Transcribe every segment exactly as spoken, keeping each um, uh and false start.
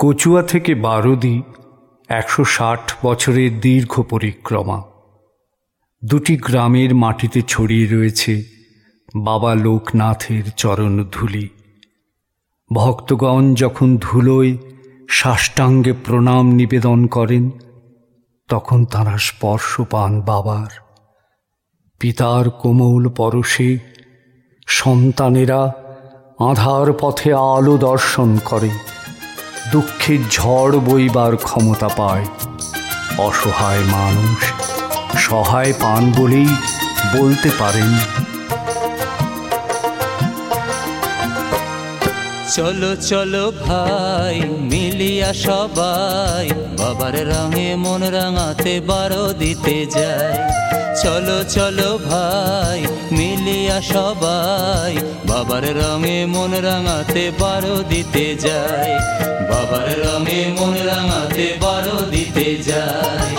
কচুয়া থেকে বারোদি একশো ষাট বছরের দীর্ঘ পরিক্রমা। দুটি গ্রামের মাটিতে ছড়িয়ে রয়েছে বাবা লোকনাথের চরণধূলি। ভক্তগণ যখন ধুলোয় সাষ্টাঙ্গে প্রণাম নিবেদন করেন, তখন তাঁরা স্পর্শ পান বাবার। পিতার কোমল পরশে সন্তানেরা আঁধার পথে আলো দর্শন করে, দুঃখের ঝড় বইবার ক্ষমতা পায়। অসহায় মানুষ সহায় পান বলেই বলতে পারেন, চলো চলো ভাই মিলিয়া সবাই বাবার রঙে মন রাঙাতে বারো দিতে যায়। চলো চলো ভাই মিলিয়া সবাই বাবার রঙে মন রাঙাতে বারো দিতে যায়। বাবার রঙে মন রাঙাতে বারো দিতে যায়।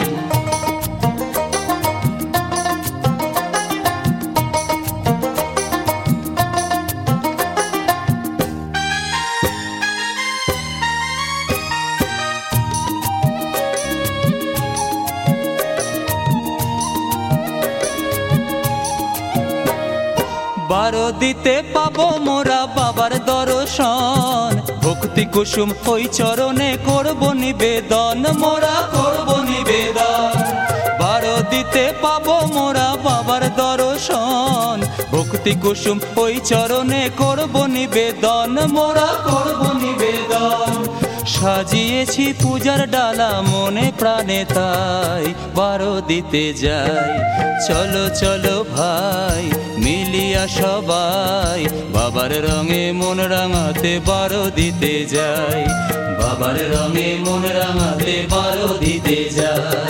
বারো দিতে পাবো মোরা বাবার দর্শন, ভক্তি কুসুম ওই চরণে করব নিবেদন, মোরা করব নিবেদন। বারো দিতে পাবো মোরা বাবার দর্শন, ভক্তি কুসুম ওই চরণে করব নিবেদন, মোরা করব নিবেদন। সাজিয়েছি পূজার ডালা মনে প্রাণে তাই বারো দিতে যাই। চলো চলো ভাই মিলিয়া সবাই বাবার রঙে মন রাঙাতে বারো দিতে যাই। বাবার রঙে মন রাঙাতে বারো দিতে যাই।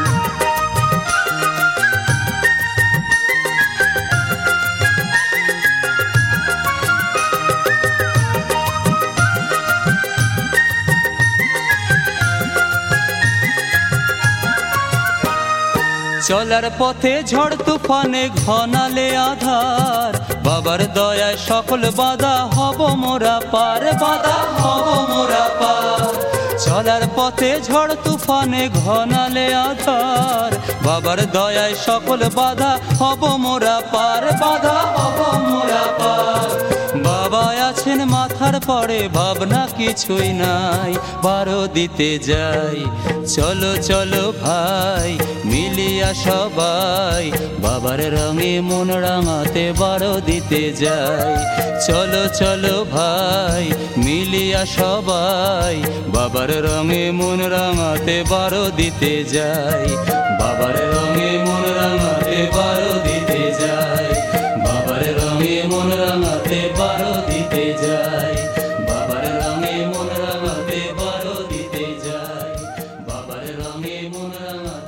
চলার পথে ঝড় তুফানে ঘনালে আধার, বাবার দয়ায় সকল বাধা হব মোরা পার, বাধা হব মোরা পার। চলার পথে ঝড় তুফানে ঘনালে আধার, বাবার দয়ায় সকল বাধা হব মোরা পার, বাধা হব মোরা পার। বাবা আছেন মাথার পরে ভাবনা কিছুই নাই বারো দিতে যাই। চলো চলো ভাই মিলিয়া সবাই বাবার রঙে মন রাঙাতে বারো দিতে যাই। চলো চলো ভাই মিলিয়া সবাই বাবার রঙে মন রাঙাতে বারো দিতে যাই। বাবার রঙে মন রাঙাতে বারো দিতে যাই। বাবার রঙে মন রাঙাতে বারো দিতে যাই। বাবার রঙে মন রাঙাতে বারো দিতে যাই। বাবার রঙে মন রাঙাতে